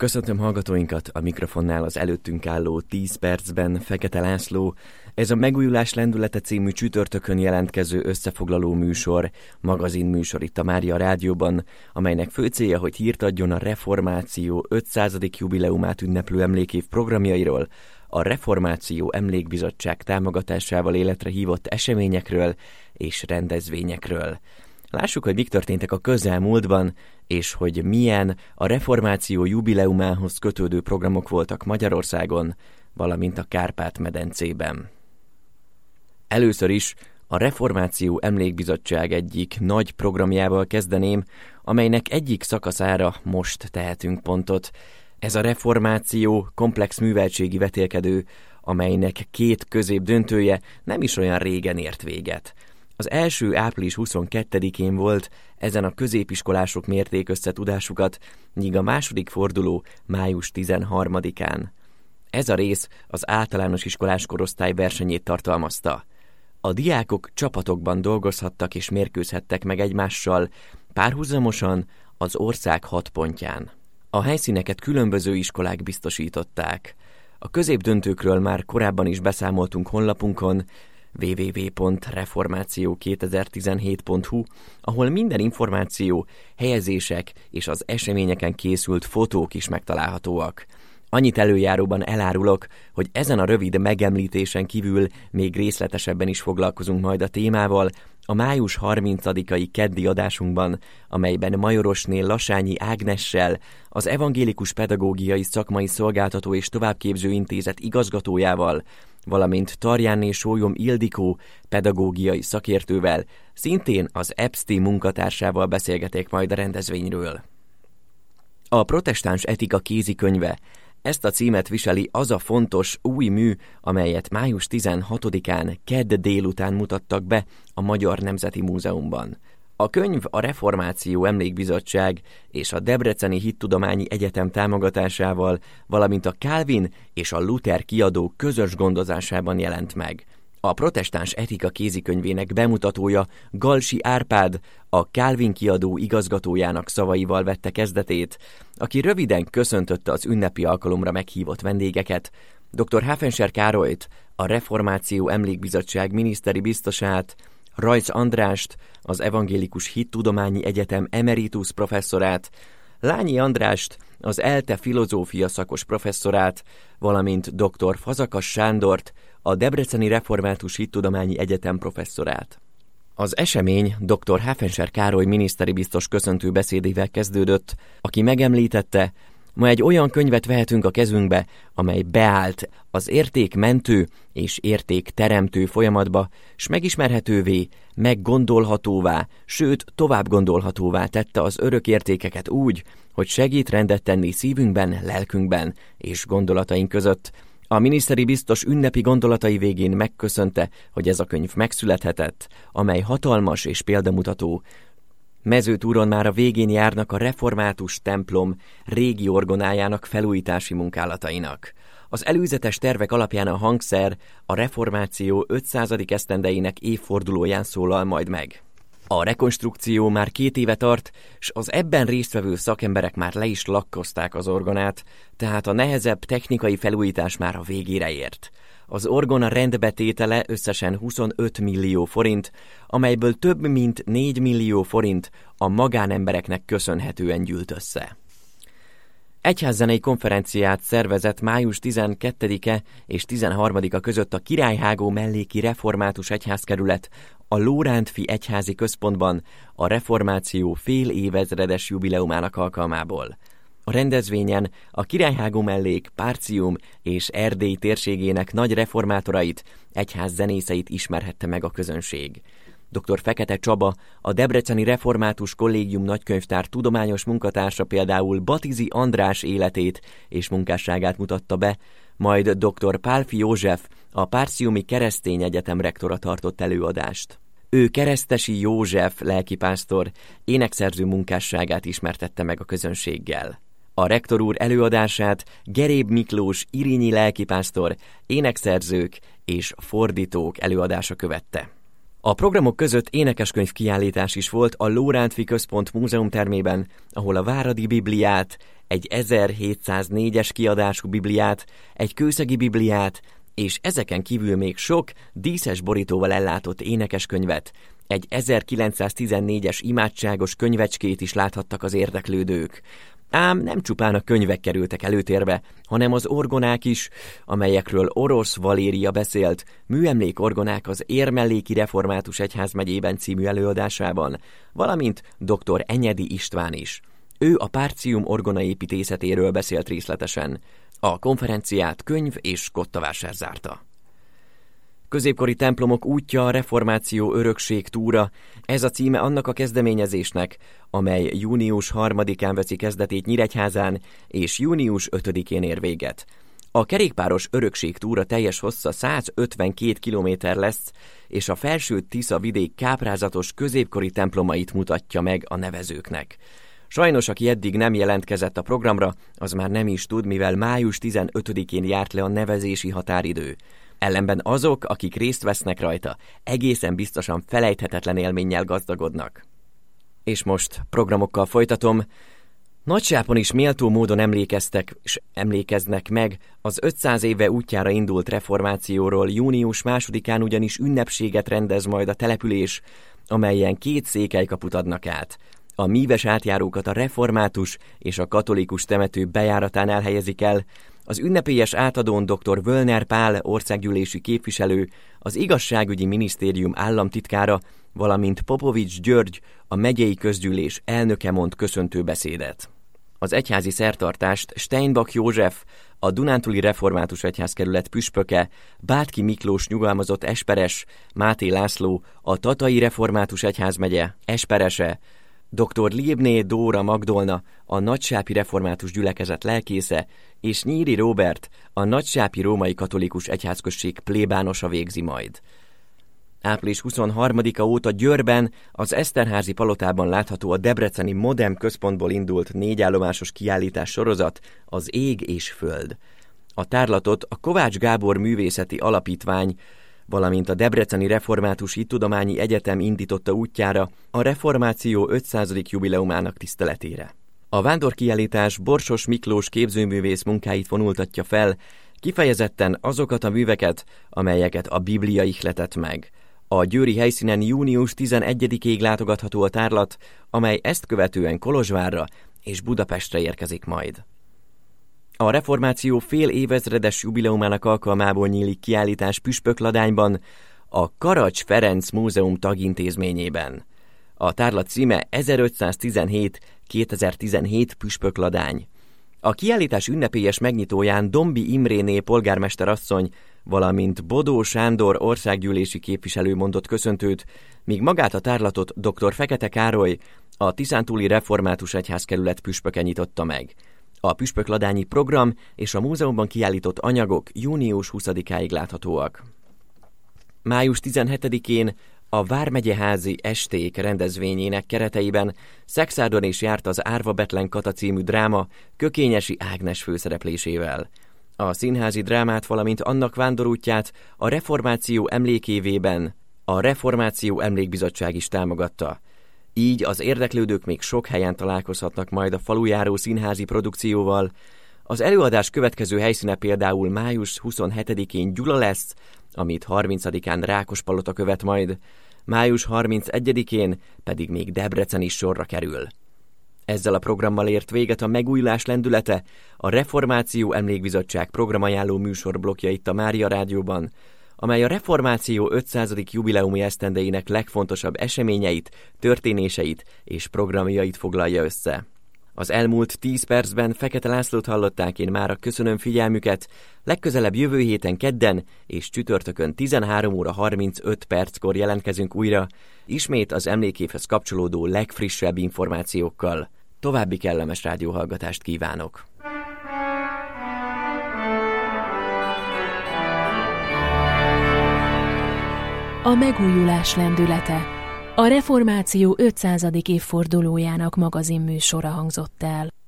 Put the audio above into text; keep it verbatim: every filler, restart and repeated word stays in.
Köszöntöm hallgatóinkat, a mikrofonnál az előttünk álló tíz percben Fekete László. Ez a Megújulás lendülete című csütörtökön jelentkező összefoglaló műsor, magazinműsor itt a Mária Rádióban, amelynek fő célja, hogy hírt adjon a Reformáció ötszázadik jubileumát ünneplő emlékév programjairól, a Reformáció Emlékbizottság támogatásával életre hívott eseményekről és rendezvényekről. Lássuk, hogy mik történtek a közelmúltban, és hogy milyen a reformáció jubileumához kötődő programok voltak Magyarországon, valamint a Kárpát-medencében. Először is a Reformáció Emlékbizottság egyik nagy programjával kezdeném, amelynek egyik szakaszára most tehetünk pontot. Ez a reformáció komplex műveltségi vetélkedő, amelynek két középdöntője nem is olyan régen ért véget. Az első április huszonkettedikén volt, ezen a középiskolások mérték össze tudásukat, míg a második forduló május tizenharmadikán. Ez a rész az általános iskolás korosztály versenyét tartalmazta. A diákok csapatokban dolgozhattak és mérkőzhettek meg egymással, párhuzamosan az ország hat pontján. A helyszíneket különböző iskolák biztosították. A középdöntőkről már korábban is beszámoltunk honlapunkon, double-u double-u double-u pont reformáció kétezer-tizenhét pont hu, ahol minden információ, helyezések és az eseményeken készült fotók is megtalálhatóak. Annyit előjáróban elárulok, hogy ezen a rövid megemlítésen kívül még részletesebben is foglalkozunk majd a témával a május harmincadikai keddi adásunkban, amelyben Majorosné Lasányi Ágnessel, az Evangélikus Pedagógiai Szakmai Szolgáltató és Továbbképző Intézet igazgatójával, valamint Tarjánné Sólyom Ildikó pedagógiai szakértővel, szintén az e bé es té munkatársával beszélgetek majd a rendezvényről. A Protestáns etika kézikönyve, ezt a címet viseli az a fontos új mű, amelyet május tizenhatodikán kedd délután mutattak be a Magyar Nemzeti Múzeumban. A könyv a Reformáció Emlékbizottság és a Debreceni Hittudományi Egyetem támogatásával, valamint a Calvin és a Luther kiadó közös gondozásában jelent meg. A Protestáns etika kézikönyvének bemutatója Galsi Árpád, a Calvin kiadó igazgatójának szavaival vette kezdetét, aki röviden köszöntötte az ünnepi alkalomra meghívott vendégeket, dr. Háfenser Károlyt, a Reformáció Emlékbizottság miniszteri biztosát, Rajc Andrást, az Evangélikus Hittudományi Egyetem emeritus professzorát, Lányi Andrást, az ELTE filozófia szakos professzorát, valamint dr. Fazakas Sándort, a Debreceni Református Hittudományi Egyetem professzorát. Az esemény dr. Háfenser Károly miniszteri biztos köszöntő beszédével kezdődött, aki megemlítette, ma egy olyan könyvet vehetünk a kezünkbe, amely beállt az értékmentő és értékteremtő folyamatba, s megismerhetővé, meggondolhatóvá, sőt tovább gondolhatóvá tette az örök értékeket úgy, hogy segít rendet tenni szívünkben, lelkünkben és gondolataink között. A miniszteri biztos ünnepi gondolatai végén megköszönte, hogy ez a könyv megszülethetett, amely hatalmas és példamutató. Mezőtúron már a végén járnak a református templom régi orgonájának felújítási munkálatainak. Az előzetes tervek alapján a hangszer a reformáció ötszázadik esztendejének évfordulóján szólal majd meg. A rekonstrukció már két éve tart, s az ebben résztvevő szakemberek már le is lakkozták az orgonát, tehát a nehezebb technikai felújítás már a végére ért. Az orgona rendbetétele összesen huszonöt millió forint, amelyből több mint négy millió forint a magánembereknek köszönhetően gyűlt össze. Egyházzenei konferenciát szervezett május tizenkettedike és tizenharmadika között a Királyhágó melléki református egyházkerület a Lórántfi Egyházi Központban a reformáció fél évezredes jubileumának alkalmából. A rendezvényen a Királyhágó mellék, Párcium és Erdély térségének nagy reformátorait, egyházzenészeit ismerhette meg a közönség. dr. Fekete Csaba, a Debreceni Református Kollégium nagykönyvtár tudományos munkatársa például Batizi András életét és munkásságát mutatta be, majd dr. Pálfi József, a Párciumi Keresztény Egyetem rektora tartott előadást. Ő Keresztesi József lelkipásztor énekszerző munkásságát ismertette meg a közönséggel. A rektor úr előadását Geréb Miklós irínyi lelkipásztor, énekszerzők és fordítók előadása követte. A programok között énekeskönyv kiállítás is volt a Lórántfi Központ múzeumtermében, ahol a Váradi Bibliát, egy ezerhétszáznégyes kiadású Bibliát, egy kőszegi Bibliát, és ezeken kívül még sok díszes borítóval ellátott énekeskönyvet, egy ezerkilencszáztizennégyes imádságos könyvecskét is láthattak az érdeklődők. Ám nem csupán a könyvek kerültek előtérbe, hanem az orgonák is, amelyekről Orosz Valéria beszélt, műemlék orgonák az Érmelléki Református Egyházmegyében című előadásában, valamint dr. Enyedi István is. Ő a Partium orgona építészetéről beszélt részletesen. A konferenciát könyv és kottavásár zárta. Középkori templomok útja, a reformáció örökség túra, ez a címe annak a kezdeményezésnek, amely június harmadikán veszi kezdetét Nyíregyházán, és június ötödikén ér véget. A kerékpáros örökség túra teljes hossza százötvenkét kilométer lesz, és a Felső-Tisza vidék káprázatos középkori templomait mutatja meg a nevezőknek. Sajnos, aki eddig nem jelentkezett a programra, az már nem is tud, mivel május tizenötödikén járt le a nevezési határidő. Ellenben azok, akik részt vesznek rajta, egészen biztosan felejthetetlen élménnyel gazdagodnak. És most programokkal folytatom. Nagysápon is méltó módon emlékeztek és emlékeznek meg az ötszáz éve útjára indult reformációról. Június másodikán ugyanis ünnepséget rendez majd a település, amelyen két székelykaput adnak át. A míves átjárókat a református és a katolikus temető bejáratán elhelyezik el. Az ünnepélyes átadón dr. Völner Pál országgyűlési képviselő, az igazságügyi minisztérium államtitkára, valamint Popovics György, a megyei közgyűlés elnöke mond köszöntő beszédet. Az egyházi szertartást Steinbach József, a Dunántúli Református Egyházkerület püspöke, Bátki Miklós nyugalmazott esperes, Máté László, a Tatai Református Egyházmegye esperese, dr. Liebné Dóra Magdolna, a Nagysápi Református Gyülekezet lelkésze, és Nyíri Róbert, a Nagysápi Római Katolikus Egyházközség plébánosa végzi majd. április huszonharmadika óta Győrben, az Eszterházy palotában látható a debreceni Modem központból indult négyállomásos kiállítás sorozat, az Ég és Föld. A tárlatot a Kovács Gábor Művészeti Alapítvány, valamint a Debreceni Református Hittudományi Egyetem indította útjára a reformáció ötszázadik jubileumának tiszteletére. A vándorkiállítás Borsos Miklós képzőművész munkáit vonultatja fel, kifejezetten azokat a műveket, amelyeket a Biblia ihletett meg. A győri helyszínen június tizenegyedikéig látogatható a tárlat, amely ezt követően Kolozsvárra és Budapestre érkezik majd. A reformáció fél évezredes jubileumának alkalmából nyílik kiállítás Püspökladányban, a Karacs Ferenc Múzeum tagintézményében. A tárlat címe ezerötszáztizenhét kétezer-tizenhét Püspökladány. A kiállítás ünnepélyes megnyitóján Dombi Imréné polgármester asszony, valamint Bodó Sándor országgyűlési képviselő mondott köszöntőt, míg magát a tárlatot dr. Fekete Károly, a Tiszántúli Református Egyházkerület püspöke nyitotta meg. A püspökladányi program és a múzeumban kiállított anyagok június huszadikáig láthatóak. május tizenhetedikén a Vármegyeházi Esték rendezvényének kereteiben Szexárdon is járt az Árva Betlen Kata című dráma Kökényesi Ágnes főszereplésével. A színházi drámát, valamint annak vándorútját a reformáció emlékévében a Reformáció Emlékbizottság is támogatta. Így az érdeklődők még sok helyen találkozhatnak majd a falujáró színházi produkcióval. Az előadás következő helyszíne például május huszonhetedikén Gyula lesz, amit harmincadikán Rákospalota követ majd, május harmincegyedikén pedig még Debrecen is sorra kerül. Ezzel a programmal ért véget a Megújulás lendülete, a Reformáció Emlékbizottság programajánló műsorblokja itt a Mária Rádióban, amely a reformáció ötszázadik jubileumi esztendeinek legfontosabb eseményeit, történéseit és programjait foglalja össze. Az elmúlt tíz percben Fekete Lászlót hallották, én mára köszönöm figyelmüket, legközelebb jövő héten kedden és csütörtökön tizenhárom óra harmincöt perckor jelentkezünk újra, ismét az emlékévhez kapcsolódó legfrissebb információkkal. További kellemes rádióhallgatást kívánok! A megújulás lendülete. A reformáció ötszázadik évfordulójának magazinműsora hangzott el.